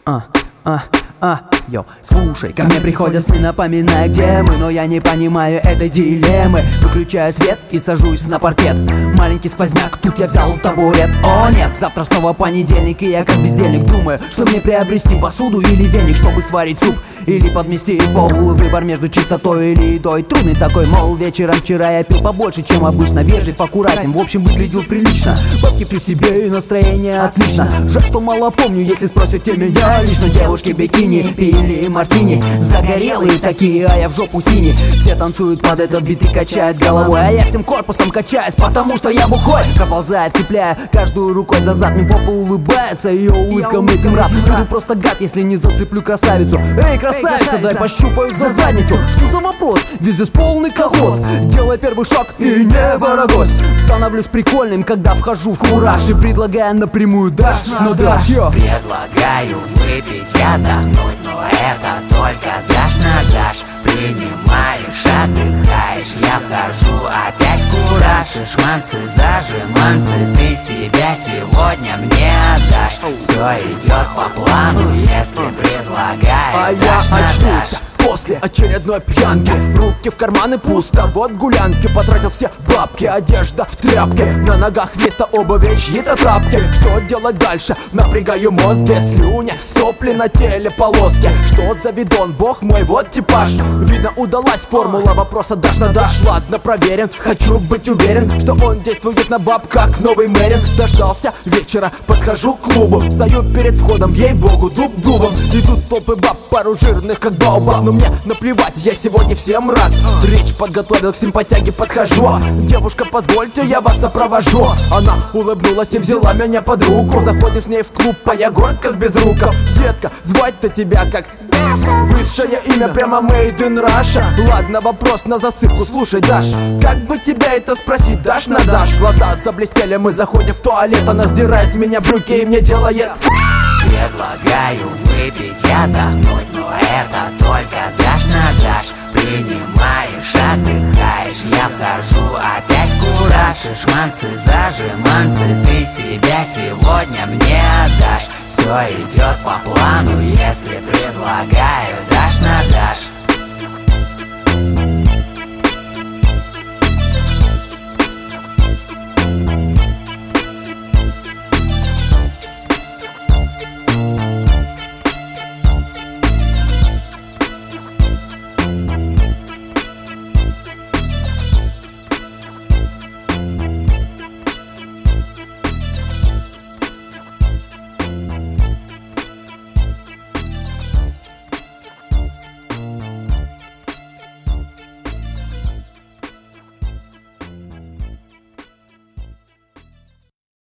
Йо, слушай, ко мне приходят сны, напоминая, где мы. Но я не понимаю этой дилеммы. Выключаю свет и сажусь на паркет. Маленький сквозняк, тут я взял табурет. О нет, завтра снова понедельник, и я как бездельник думаю, что мне приобрести посуду или веник, чтобы сварить суп или подмести пол. Выбор между чистотой или едой трудный такой, мол, вечером вчера я пил побольше, чем обычно. Вежлив, аккуратен, в общем, выглядел прилично. Бабки при себе и настроение отлично. Жаль, что мало помню, если спросите меня лично. Девушки бикини пили мартини, загорелые такие, а я в жопу синий. Все танцуют под этот бит и качают головой, а я всем корпусом качаюсь, потому что я бухой. Проползая, цепляя каждую рукой за зад. Мне попа улыбается, ее улыбкам этим раз. Буду просто гад, если не зацеплю красавицу. Эй, красавица, дай пощупаю за задницу. Что за вопрос? Ведь здесь полный колхоз. Делай первый шаг и не ворогось. Становлюсь прикольным, когда вхожу в кураж, и предлагаю напрямую дашь, но дашь. Предлагаю выпить и отдохнуть, но это только дашь на дашь. Принимаешь, отдыхаешь, я вхожу опять в кураж. Шишманцы, зажиманцы, ты себя сегодня мне отдашь. Все идет по плану, если предлагаю, дашь на дашь. После очередной пьянки, руки в карманы пусто, вот гулянки. Потратил все бабки, одежда в тряпке, на ногах вместо обуви чьи-то тапки. Что делать дальше? Напрягаю мозг, без слюни, сопли на теле, полоски. Что за бидон, бог мой, вот типаж. Видно, удалась формула вопроса дашь на дашь. Ладно, проверен, хочу быть уверен, что он действует на баб как новый Мэрин. Дождался вечера, подхожу к клубу, стою перед входом, ей-богу, дуб дубом. Идут толпы баб, пару жирных как баобаб. Но мне наплевать, я сегодня всем рад. Речь подготовил, к симпатяге подхожу. Девушка, позвольте, я вас сопровожу. Она улыбнулась и взяла меня под руку. Заходим с ней в клуб, а я горд как безруков. Детка, звать-то тебя как Даша. Высшее имя прямо made in Russia. Ладно, вопрос на засыпку, слушай, Даш, как бы тебя это спросить, дашь на дашь? Глаза заблестели, мы заходим в туалет. Она сдирает с меня брюки и мне делает. Предлагаю выпить и отдохнуть, но это только дашь на дашь. Принимаешь, отдыхаешь, я вхожу опять в кураж. Шишманцы, зажиманцы, ты себя сегодня мне отдашь. Все идет по плану, если предлагаю, дашь на дашь.